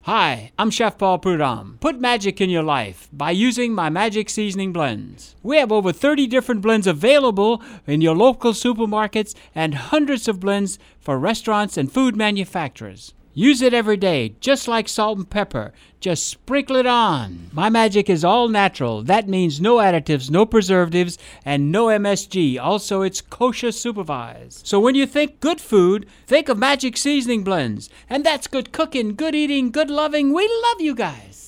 Hi, I'm Chef Paul Prudhomme. Put magic in your life by using my Magic Seasoning Blends. We have over 30 different blends available in your local supermarkets and hundreds of blends for restaurants and food manufacturers. Use it every day, just like salt and pepper. Just sprinkle it on. My magic is all natural. That means no additives, no preservatives, and no MSG. Also, it's kosher supervised. So when you think good food, think of Magic Seasoning Blends. And that's good cooking, good eating, good loving. We love you guys.